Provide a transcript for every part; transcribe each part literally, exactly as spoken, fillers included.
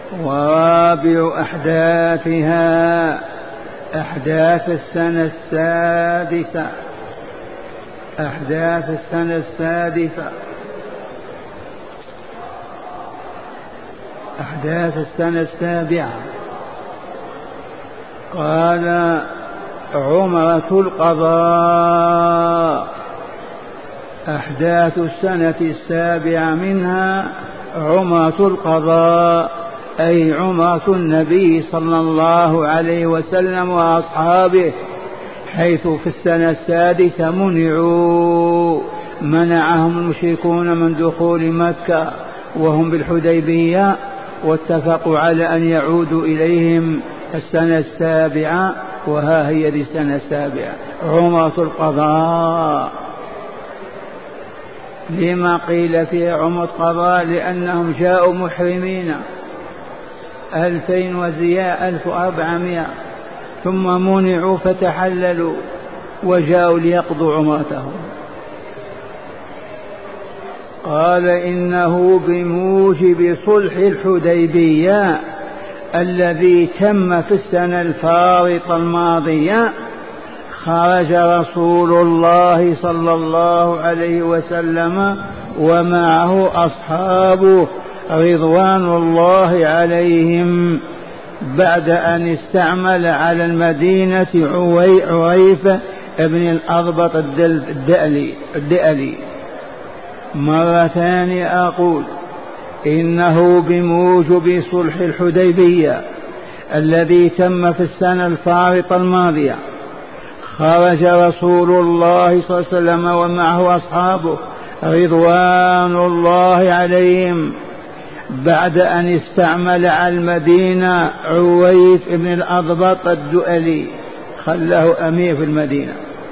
ورابع أحداثها أحداث السنة السادسة أحداث السنة السادسة أحداث السنة السابعة. قال عمرة القضاء. أحداث السنة السابعة منها عمرة القضاء، أي عمرة النبي صلى الله عليه وسلم وأصحابه، حيث في السنة السادسة منعوا منعهم المشركون من دخول مكة وهم بالحديبية، واتفقوا على أن يعودوا إليهم السنة السابعة، وها هي دي السنة السابعة عمرة القضاء. لما قيل فيها عمرة القضاء؟ لأنهم جاءوا محرمين ألفين وزياء ألف وأربعمائة، ثم منعوا فتحللوا وجاءوا ليقضوا عمرتهم. قال إنه بموجب صلح الحديبية الذي تم في السنة الفارطة الماضية خرج رسول الله صلى الله عليه وسلم ومعه أصحابه رضوان الله عليهم بعد أن استعمل على المدينة عريفة ابن الأضبط الدألي, الدألي. مرة ثانية أقول إنه بموجب صلح الحديبية الذي تم في السنة الفارطة الماضية خرج رسول الله صلى الله عليه وسلم ومعه أصحابه رضوان الله عليهم بعد أن استعمل على المدينة عويف ابن الأضبط الدؤلي، خلاه أمير في المدينة،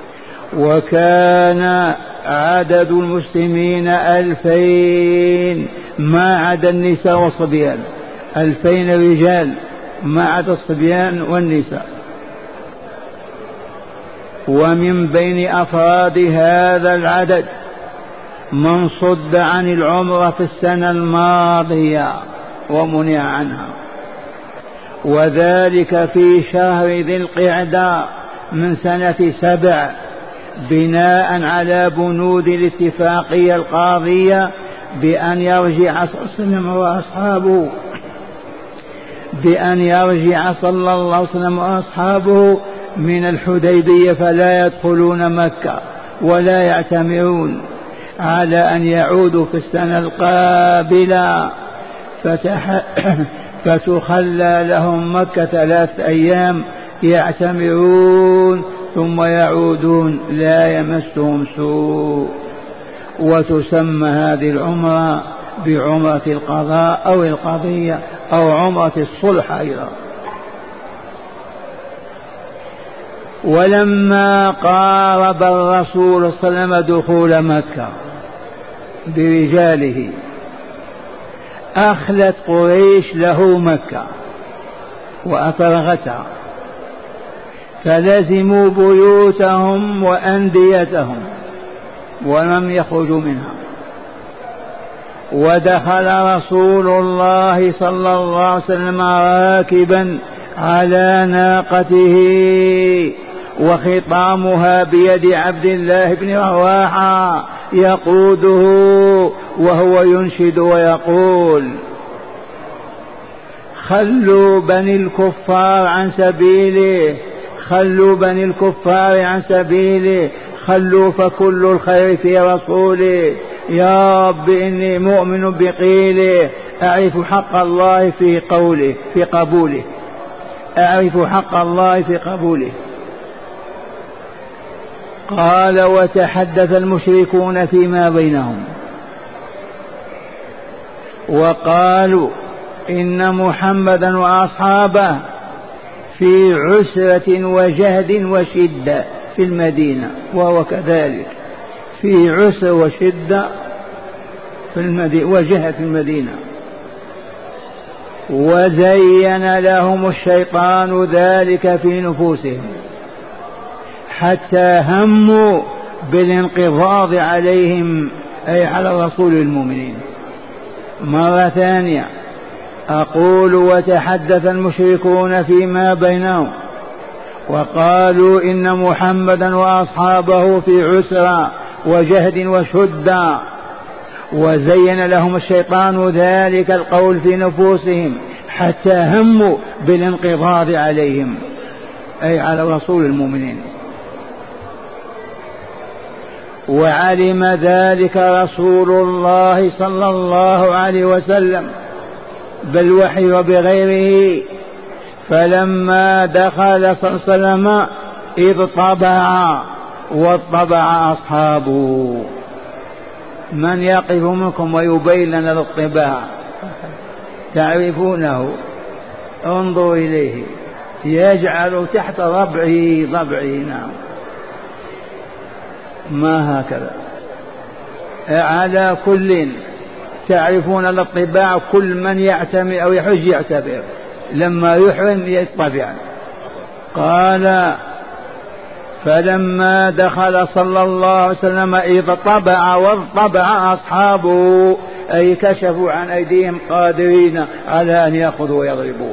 وكان عدد المسلمين ألفين ما عدا النساء والصبيان، ألفين رجال ما عدا الصبيان والنساء. ومن بين أفراد هذا العدد من صد عن العمرة في السنة الماضية ومنع عنها، وذلك في شهر ذي القعدة من سنة سبع، بناء على بنود الاتفاقية القاضية بأن يرجع صلى الله عليه وسلم وأصحابه بأن يرجع صلى الله عليه وسلم وأصحابه من الحديبية فلا يدخلون مكة ولا يعتمرون، على أن يعودوا في السنة القابلة فتح فتخلى لهم مكة ثلاث أيام يعتمرون ثم يعودون لا يمسهم سوء. وتسمى هذه العمرة بعمرة القضاء أو القضية أو عمرة الصلح أيضا. ولما قارب الرسول صلى الله عليه وسلم دخول مكة برجاله أخلت قريش له مكة وأفرغتها، فلزموا بيوتهم وأنديتهم ولم يخرجوا منها. ودخل رسول الله صلى الله عليه وسلم راكبا على ناقته وخطامها بيد عبد الله بن رواحة يقوده وهو ينشد ويقول: خلوا بني الكفار عن سبيله، خلوا بني الكفار عن سبيله، خلوا فكل الخير في رسوله، يا رب إني مؤمن بقيله، أعرف حق الله في قوله في قبوله، أعرف حق الله في قبوله. قال: وتحدث المشركون فيما بينهم وقالوا إن محمدا وأصحابه في عسرة وجهد وشدة في المدينة، وهو كذلك في عسر وشدة في المدينة وجهد في المدينة. وزين لهم الشيطان ذلك في نفوسهم حتى هموا بالانقضاض عليهم، أي على رسول المؤمنين. مرة ثانية: أقول وتحدث المشركون فيما بينهم وقالوا إن محمدا وأصحابه في عسرى وجهد وشدة، وزين لهم الشيطان ذلك القول في نفوسهم حتى هموا بالانقضاض عليهم، أي على رسول المؤمنين. وعلم ذلك رسول الله صلى الله عليه وسلم بالوحي وبغيره، فلما دخل صلى الله عليه وسلم إذ طبع واطبع أصحابه. من يقف منكم ويبين لنا الاطباع؟ تعرفونه، انظروا إليه، يجعل تحت ضبعه ضبعه. نعم، ما هكذا. على كل تعرفون الاطباع، كل من يعتمر أو يحج يعتبر، لما يحرم يطبع. قال فلما دخل صلى الله عليه وسلم إذ طبع واطبع أصحابه، أي كشفوا عن أيديهم قادرين على أن يأخذوا ويضربوا.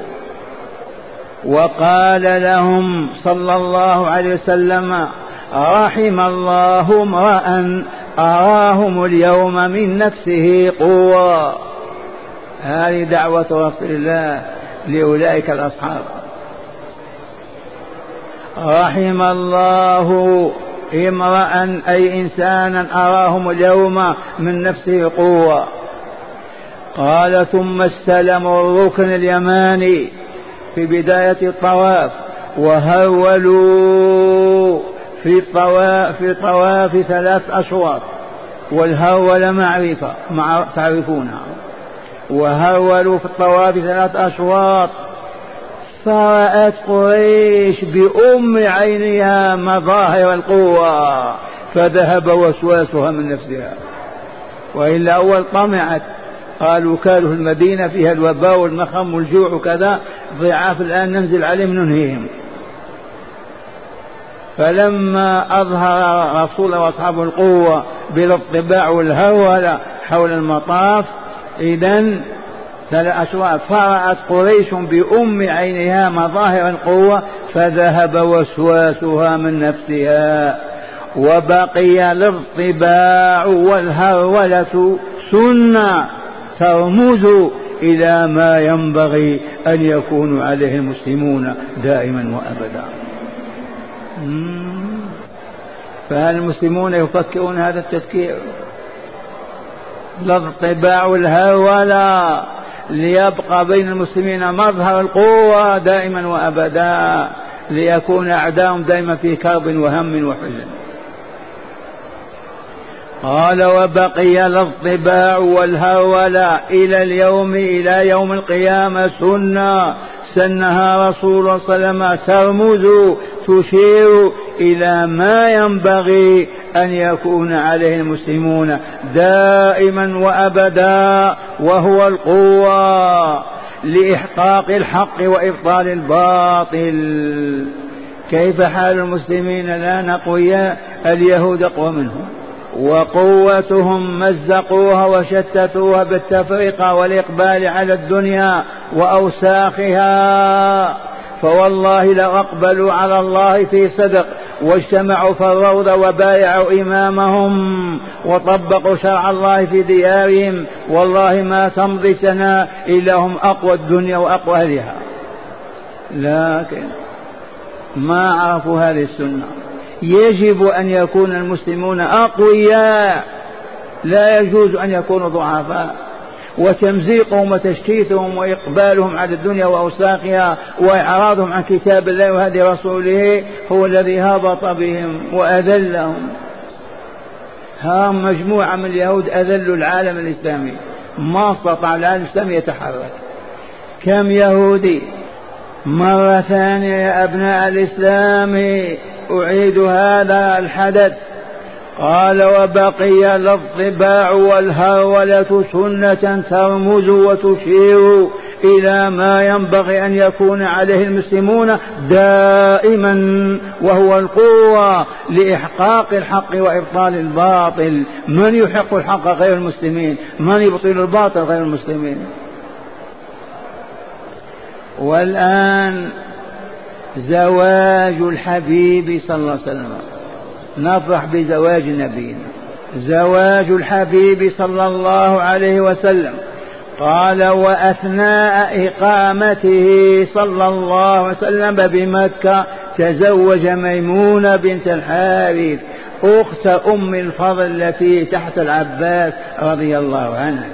وقال لهم صلى الله عليه وسلم رحم الله امرأ أراهم اليوم من نفسه قوة. هذه دعوة رسول الله لأولئك الأصحاب. رحم الله امرأ أي إنسانا أراهم اليوم من نفسه قوة. قال ثم استلموا الركن اليماني في بداية الطواف، وهولوا في الطواف في الطواف ثلاث أشواط، والهول معرفة مع تعرفونها. وهولوا في الطواف ثلاث أشواط، فرأت قريش بأم عينها مظاهر القوة، فذهب وسواسها من نفسها، وإلا أول طمعت، قالوا كاله المدينة فيها الوباء والمخم والجوع وكذا ضعاف، الآن ننزل عليهم ننهيهم. فلما أظهر رسول وأصحابه القوة بالاطباع والهولة حول المطاف، إذن ثلاث أشواط، فرأت قريش بأم عينها مظاهر القوة، فذهب وسواسها من نفسها، وبقي الاطباع والهولة سنة ترمز إلى ما ينبغي أن يكون عليه المسلمون دائما وأبدا. فهل المسلمون يفكرون هذا التفكير؟ الاطباع والهولة ليبقى بين المسلمين مظهر القوة دائما وأبدا، ليكون أعداؤهم دائما في كرب وهم وحزن. قال وبقي الاطباع والهولة إلى اليوم إلى يوم القيامة سنة سنها رسول الله صلى الله عليه وسلم، ترمز تشير إلى ما ينبغي أن يكون عليه المسلمون دائما وأبدا، وهو القوة لإحقاق الحق وإبطال الباطل. كيف حال المسلمين الآن؟ أقوياء، اليهود أقوى منهم، وقوتهم مزقوها وشتتوها بالتفرقة والإقبال على الدنيا وأوساخها. فوالله لو أقبلوا على الله في صدق واجتمعوا في الروضة وبايعوا إمامهم وطبقوا شرع الله في ديارهم، والله ما تمضي سنة إلا هم أقوى الدنيا وأقوى أهلها، لكن ما عرفوا هذه السنة. يجب أن يكون المسلمون أقوياء، لا يجوز أن يكونوا ضعفاء، وتمزيقهم وتشتيتهم وإقبالهم على الدنيا وأوساخها وإعراضهم عن كتاب الله وهدي رسوله هو الذي هبط بهم وأذلهم. هم مجموعة من اليهود أذلوا العالم الإسلامي، ما استطاع العالم الإسلامي يتحرك. كم يهودي؟ مرة ثانية يا أبناء الإسلام أعيد هذا الحدث. قال وبقي الاطباع والهولة سنة ترمز وتشير إلى ما ينبغي أن يكون عليه المسلمون دائما، وهو القوة لإحقاق الحق وإبطال الباطل. من يحق الحق غير المسلمين؟ من يبطل الباطل غير المسلمين؟ والآن زواج الحبيب صلى الله عليه وسلم، نفرح بزواج نبينا. زواج الحبيب صلى الله عليه وسلم. قال: وأثناء إقامته صلى الله عليه وسلم بمكة تزوج ميمونة بنت الحارث أخت أم الفضل التي تحت العباس رضي الله عنه،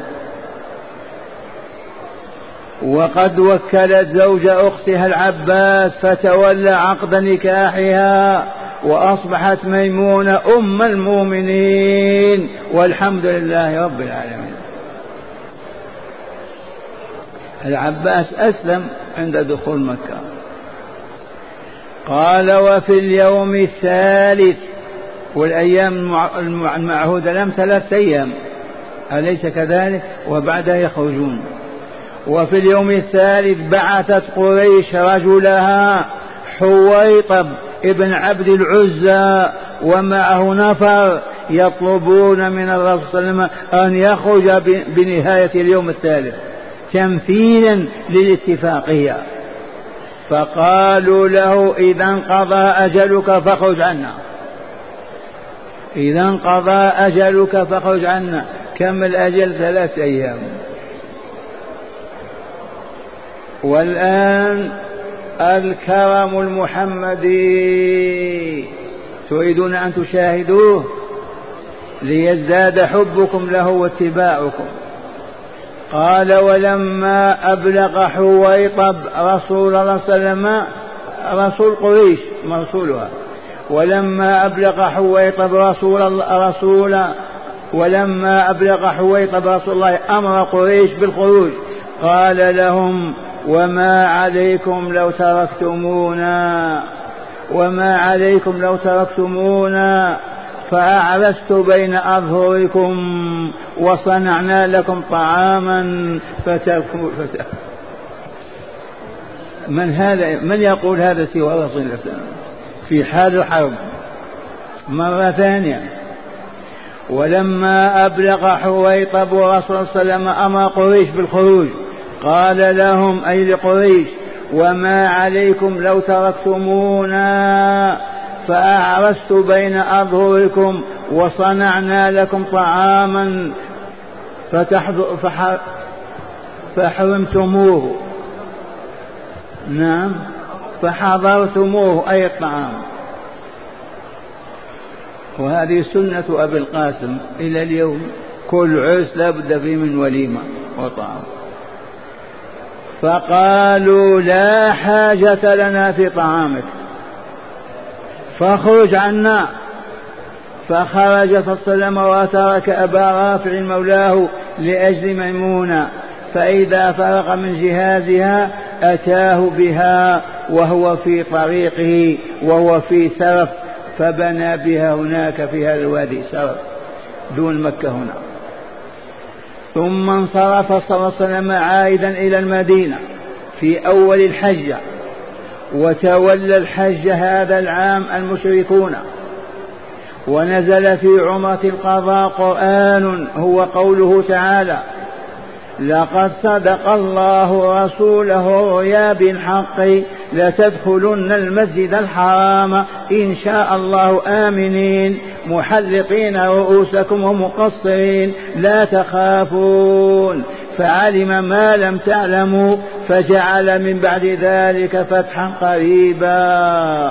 وقد وكلت زوج أختها العباس فتولى عقد نكاحها، وأصبحت ميمونة أم المؤمنين، والحمد لله رب العالمين. العباس أسلم عند دخول مكة. قال: وفي اليوم الثالث، والأيام المعهودة لم ثلاثة أيام، أليس كذلك؟ وبعدها يخرجون. وفي اليوم الثالث بعثت قريش رجلها حويطب ابن عبد العزى ومعه نفر يطلبون من الرسول صلى الله عليه وسلم أن يخرج بنهاية اليوم الثالث تمثيلا للاتفاقية. فقالوا له: إذا انقضى أجلك فاخرج عنا، إذا انقضى أجلك فاخرج عنا. كم الأجل؟ ثلاث أيام. والآن الكرم المحمدي تريدون أن تشاهدوه ليزداد حبكم له واتباعكم. قال: ولما أبلغ حويطب رسول الله صلى الله عليه وسلم، رسول قريش مرسولها، ولما أبلغ حويطب رسول الله رسول ولما أبلغ حويطب رسول الله أمر قريش بالخروج، قال لهم: وما عليكم لو تركتمونا وما عليكم لو تركتمونا فأعرست بين أظهركم وصنعنا لكم طعاما فتأكلوا. من هذا؟ من يقول هذا سوى رسول الله في حال الحرب؟ مرة ثانية: ولما أبلغ حويطب ورسول الله صلى الله عليه وسلم أمر قريش بالخروج، قال لهم أي لقريش: وما عليكم لو تركتمونا فأعرست بين أظهركم وصنعنا لكم طعاما فحرمتموه. نعم، فحضرتموه أي الطعام. وهذه سنة أبي القاسم إلى اليوم، كل عرس لا بد فيه من وليمة وطعام. فقالوا: لا حاجة لنا في طعامك فاخرج عنا. فخرج صلى الله عليه وسلم وترك أبا رافع مولاه لأجل ميمونة، فإذا فرغ من جهازها أتاه بها وهو في طريقه وهو في سرف، فبنى بها هناك في هذا الوادي سرف دون مكة هنا. ثم انصرف صلى الله عليه وسلم عائدا إلى المدينة في أول الحجة، وتولى الحج هذا العام المشركون، ونزل في عمرة القضاء قرآن هو قوله تعالى: لقد صدق الله رسوله الرؤيا بالحق لتدخلن المسجد الحرام إن شاء الله آمنين محلقين رؤوسكم ومقصرين لا تخافون فعلم ما لم تعلموا فجعل من بعد ذلك فتحا قريبا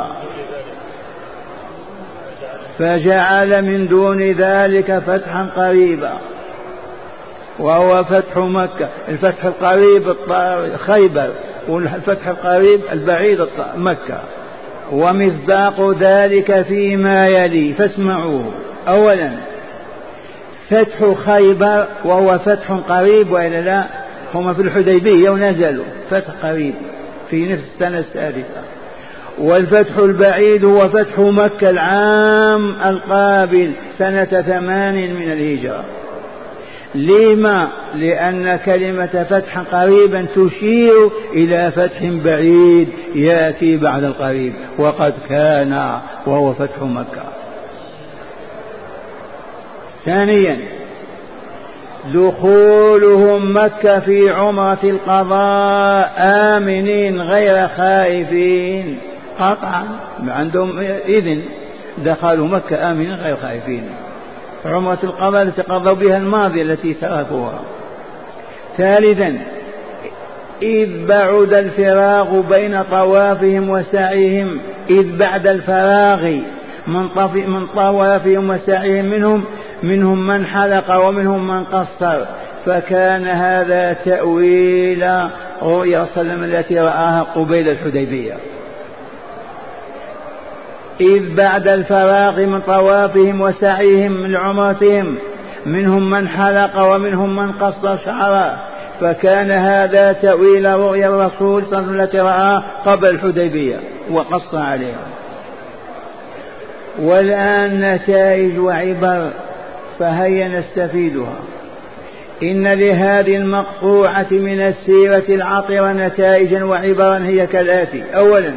فجعل من دون ذلك فتحا قريبا وهو فتح مكة. الفتح القريب خيبر، والفتح القريب البعيد مكة. ومصداق ذلك فيما يلي فاسمعوه. أولا فتح خيبر وهو فتح قريب وإلا لا؟ هم في الحديبية ونزلوا فتح قريب في نفس السنة السادسة. والفتح البعيد هو فتح مكة العام القابل سنة ثمان من الهجرة. لما؟ لأن كلمة فتح قريبا تشير إلى فتح بعيد يأتي بعد القريب، وقد كان وهو فتح مكة. ثانيا دخولهم مكة في عمرة القضاء آمنين غير خائفين قطعا، عندهم إذن دخلوا مكة آمنين غير خائفين. عمرة القضاء التي قضوا بها الماضية التي تركوها. ثالثا إذ بعد الفراغ بين طوافهم وسعيهم، إذ بعد الفراغ من طوافهم وسعيهم منهم منهم من حلق ومنهم من قصر، فكان هذا تأويل رؤيا صلى الله عليه وسلم التي رآها قبيل الحديبية. إذ بعد الفراغ من طوافهم وسعيهم من عمرتهم منهم من حلق ومنهم من قصر شعره، فكان هذا تأويل رؤيا الرسول صلى الله عليه وسلم التي رآها قبل الحديبية وقص عليها. والآن نتائج وعبر، فهيا نستفيدها. إن لهذه المقطوعة من السيرة العطرة نتائجا وعبرا هي كالآتي: أولا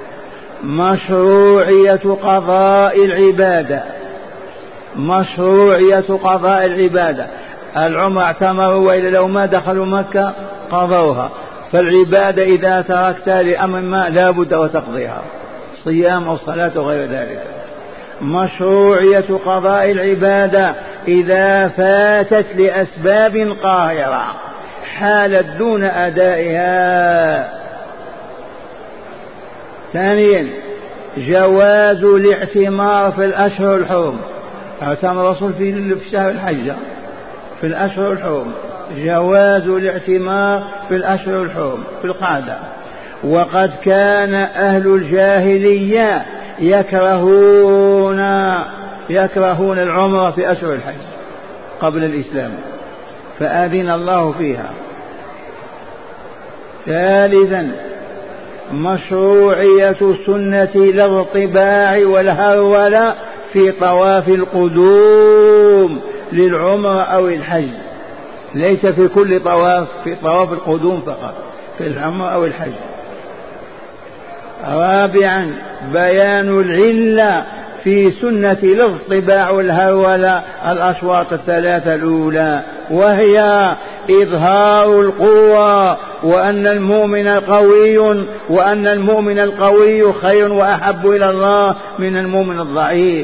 مشروعية قضاء العبادة، مشروعية قضاء العبادة. العمر اعتمروا وإلا لو ما دخلوا مكة قضوها، فالعبادة إذا تركتها لأمر ما لا بد وتقضيها، صيام أو صلاة وغير ذلك. مشروعية قضاء العبادة إذا فاتت لأسباب قاهرة حالت دون أدائها. ثانيا جواز الاعتمار في الأشهر الحرم. اعتمر الرسول في شهر الحج في الأشهر الحرم، جواز الاعتمار في الأشهر الحرم في القعدة. وقد كان أهل الجاهلية يكرهون يكرهون العمرة في أشهر الحج قبل الإسلام، فآذن الله فيها. ثالثا مشروعية سنة الاضطباع والهرولة في طواف القدوم للعمرة أو الحج، ليس في كل طواف، في طواف القدوم فقط في العمرة أو الحج. رابعا بيان العلة في سنة الاضطباع والهرولة الأشواط الثلاثة الأولى، وهي إظهار القوة، وأن المؤمن قوي وأن المؤمن القوي خير وأحب إلى الله من المؤمن الضعيف.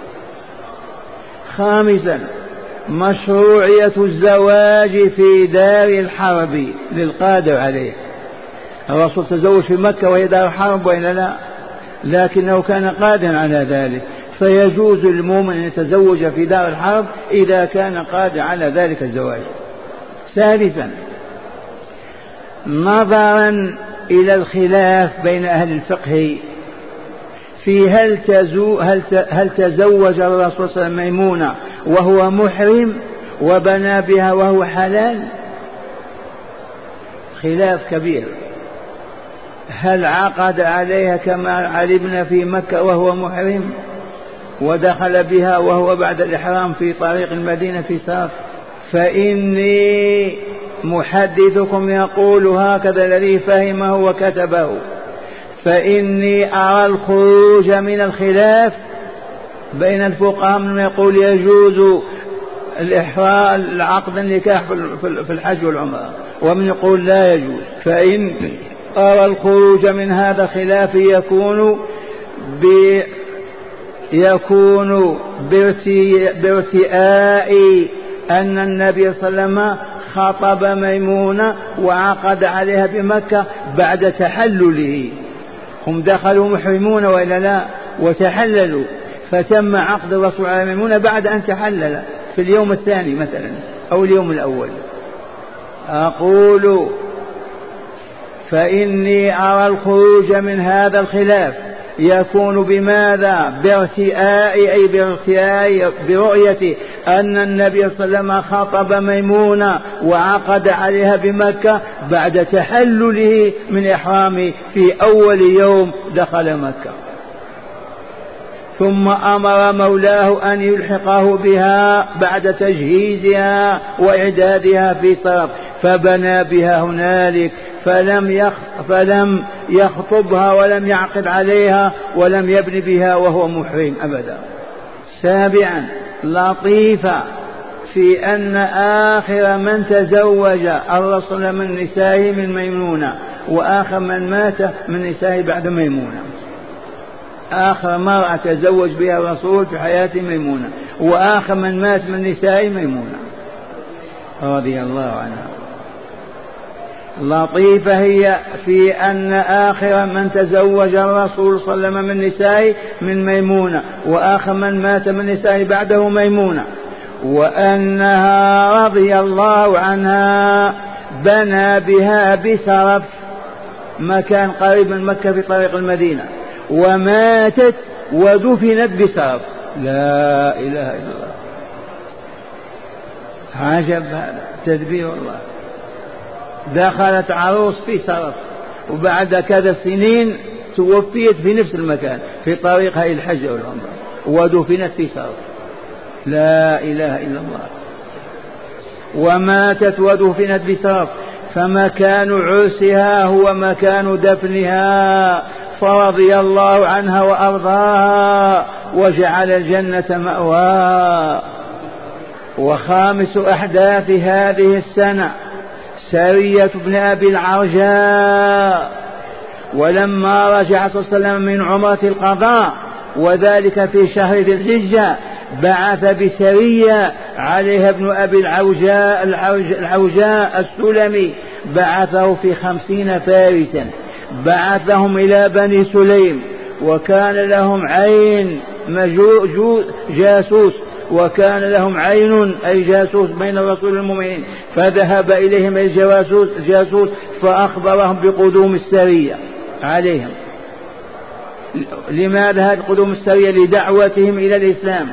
خامسا مشروعية الزواج في دار الحرب للقادر عليه. الرسول تزوج في مكة وهي دار حرب وإلا لا، لكنه كان قادرا على ذلك، فيجوز للمؤمن أن يتزوج في دار الحرب إذا كان قادرا على ذلك الزواج. سادسا نظرا إلى الخلاف بين أهل الفقه في هل, تزو هل, هل تزوج الرسول صلى الله عليه وسلم ميمونة وهو محرم وبنى بها وهو حلال، خلاف كبير. هل عقد عليها كما علمنا في مكة وهو محرم ودخل بها وهو بعد الإحرام في طريق المدينة في ساف؟ فإني محدثكم يقول هكذا الذي فهمه وكتبه، فإني أرى الخروج من الخلاف بين الفقهاء من يقول يجوز الإحرام العقد النكاح في الحج والعمرة، ومن يقول لا يجوز. فإن أرى الخروج من هذا الخلاف يكون ب يكون بارتئاء أن النبي صلى الله عليه وسلم خطب ميمونة وعقد عليها بمكة بعد تحلله. هم دخلوا محرمون وإلا لا وتحللوا، فتم عقد الرسول على ميمونة بعد أن تحلل في اليوم الثاني مثلا أو اليوم الأول. أقول فإني أرى الخروج من هذا الخلاف يكون بماذا؟ بارتئاء أي بارتئاء برؤية أن النبي صلى الله عليه وسلم خاطب ميمونة وعقد عليها بمكة بعد تحلله من إحرامه في أول يوم دخل مكة، ثم أمر مولاه أن يلحقه بها بعد تجهيزها وإعدادها في طرف، فبنى بها هنالك، فلم يخ فلم يخطبها ولم يعقد عليها ولم يبن بها وهو محرم أبدا. سابعا لطيفة في أن آخر من تزوج الرسول من نسائه من ميمونة، وآخر من مات من نسائه بعد ميمونة. آخر مرأة تزوج بها الرسول في حياة ميمونة، وآخر من مات من نسائه ميمونة رضي الله عنها. لطيفة هي في أن آخر من تزوج الرسول صلى الله عليه وسلم من نسائه من ميمونة، وآخر من مات من نسائه بعده ميمونة، وأنها رضي الله عنها بنى بها بسرف مكان قريب من مكة في طريق المدينة، وماتت ودفنت بسرف. لا إله إلا الله. عجب هذا تدبير الله. دخلت عروس في سرف، وبعد كذا سنين توفيت في نفس المكان في طريقها إلى الحج والعمرة، ودفنت في سرف. لا إله إلا الله. وماتت ودفنت بسرف، فمكان عرسها هو مكان دفنها، فرضي الله عنها وأرضاها وجعل الجنة مأواها. وخامس أحداث هذه السنة سرية ابن أبي العرجاء، ولما رجع صلى الله عليه وسلم من عمرة القضاء وذلك في شهر ذي الحجة بعث بسرية عليها ابن أبي العوجاء العوجاء السلمي، بعثه في خمسين فارسا، بعثهم إلى بني سليم، وكان لهم عين جاسوس، وكان لهم عين أي جاسوس بين الرسول والمؤمنين، فذهب إليهم الجاسوس جاسوس فأخبرهم بقدوم السرية عليهم. لماذا هذه قدوم السرية؟ لدعوتهم إلى الإسلام،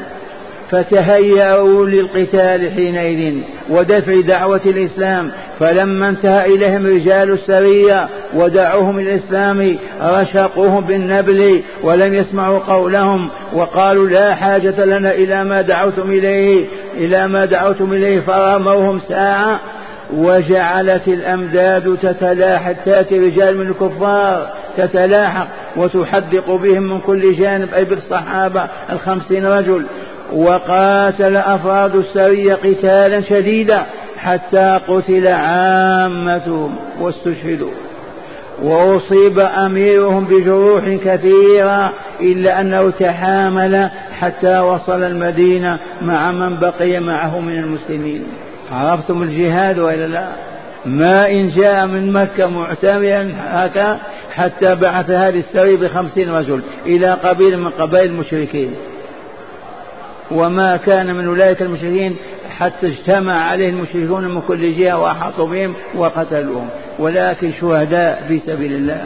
فتهيأوا للقتال حينئذ ودفع دعوة الإسلام. فلما انتهى إليهم رجال السرية ودعوهم إلى الإسلام رشقوهم بالنبل ولم يسمعوا قولهم، وقالوا لا حاجة لنا إلى ما دعوتم إليه إلى ما دعوتم إليه فرموهم ساعة، وجعلت الأمداد تتلاحق، تأتي رجال من الكفار تتلاحق وتحدق بهم من كل جانب، أي بالصحابة الخمسين رجل. وقاتل أفراد السرية قتالا شديدا حتى قتل عامتهم واستشهدوا، وأصيب أميرهم بجروح كثيرة إلا أنه تحامل حتى وصل المدينة مع من بقي معه من المسلمين. عرفتم الجهاد وإلا لا؟ ما إن جاء من مكة معتمرا هكا حتى بعث هذه السرية بخمسين رجل إلى قبيل من قبائل المشركين، وما كان من أولئك المشركين حتى اجتمع عليه المشركون من كل جهة وأحاطوا بهم وقتلوهم، ولكن شهداء في سبيل الله.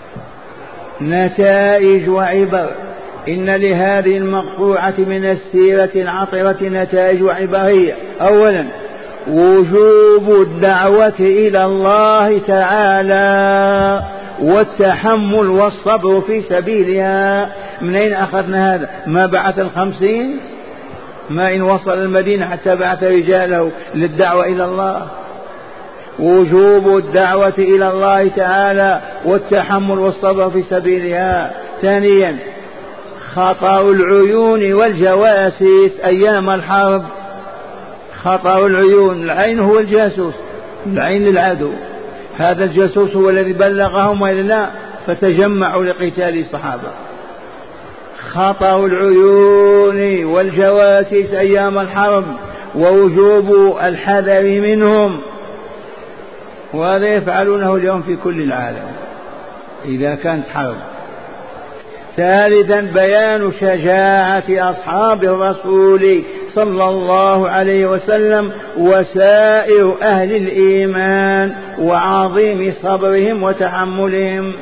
نتائج وعبر. إن لهذه المقطوعة من السيرة العطرة نتائج وعبرية. أولا وجوب الدعوة إلى الله تعالى والتحمل والصبر في سبيلها. من أين أخذنا هذا؟ ما بعث الخمسين، ما إن وصل المدينة حتى بعث رجاله للدعوة إلى الله. وجوب الدعوة إلى الله تعالى والتحمل والصبر في سبيلها. ثانيا خطر العيون والجواسيس أيام الحرب. خطر العيون، العين هو الجاسوس، العين للعدو، هذا الجاسوس هو الذي بلغهم وإلا لا، فتجمعوا لقتال الصحابة. خطر العيون والجواسيس أيام الحرب ووجوب الحذر منهم، وهذا يفعلونه اليوم في كل العالم إذا كانت حرب. ثالثا بيان شجاعة أصحاب الرسول صلى الله عليه وسلم وسائر أهل الإيمان وعظيم صبرهم وتحملهم.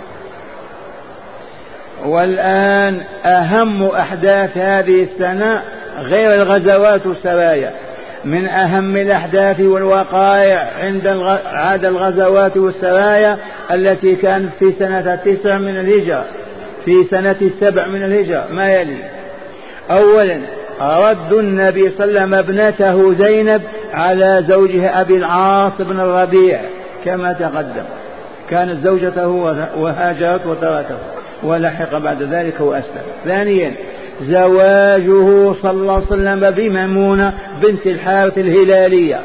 والآن أهم أحداث هذه السنة غير الغزوات والسرايا، من أهم الأحداث والوقائع عند عاد الغزوات والسرايا التي كانت في سنة تسع من الهجرة، في سنة السبع من الهجرة ما يلي. أولا رد النبي صلى الله عليه وسلم ابنته زينب على زوجها أبي العاص بن الربيع كما تقدم، كانت زوجته وهاجرت وتركه ولحق بعد ذلك وأسلم. ثانيا زواجه صلى الله عليه وسلم بميمونة بنت الحارث الهلالية.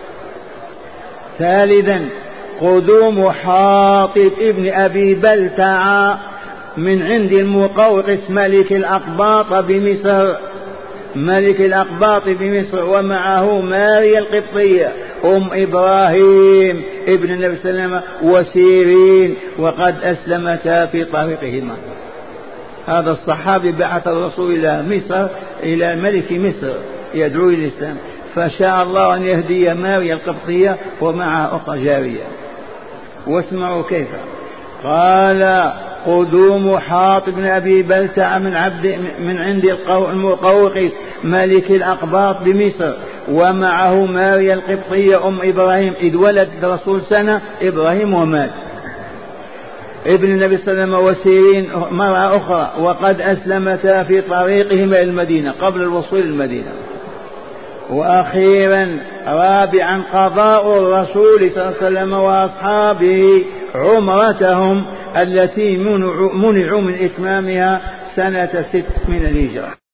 ثالثا قدوم حاطب ابن أبي بلتع من عند المقوقس ملك الأقباط بمصر، ملك الأقباط بمصر، ومعه ماريا القبطية أم إبراهيم ابن النبي صلى الله عليه وسلم وسيرين، وقد أسلمتا في طريقهما. هذا الصحابي بعث الرسول إلى مصر إلى ملك مصر يدعو إلى الإسلام، فشاء الله أن يهدي ماريا القبطية ومعها أخرى جارية. واسمعوا كيف قال: قدوم حاطب بن أبي بلتع من عبد من عند المقوقس ملك الأقباط بمصر، ومعه ماريا القبطية أم إبراهيم، إذ ولد الرسول سنة إبراهيم ومات ابن النبي صلى الله عليه وسلم وسيرين مرة أخرى، وقد أسلمتا في طريقهم إلى المدينة قبل الوصول إلى المدينة. وأخيرا رابعا قضاء الرسول صلى الله عليه وسلم وأصحابه عمرتهم التي منعوا من إتمامها سنة ست من الهجرة.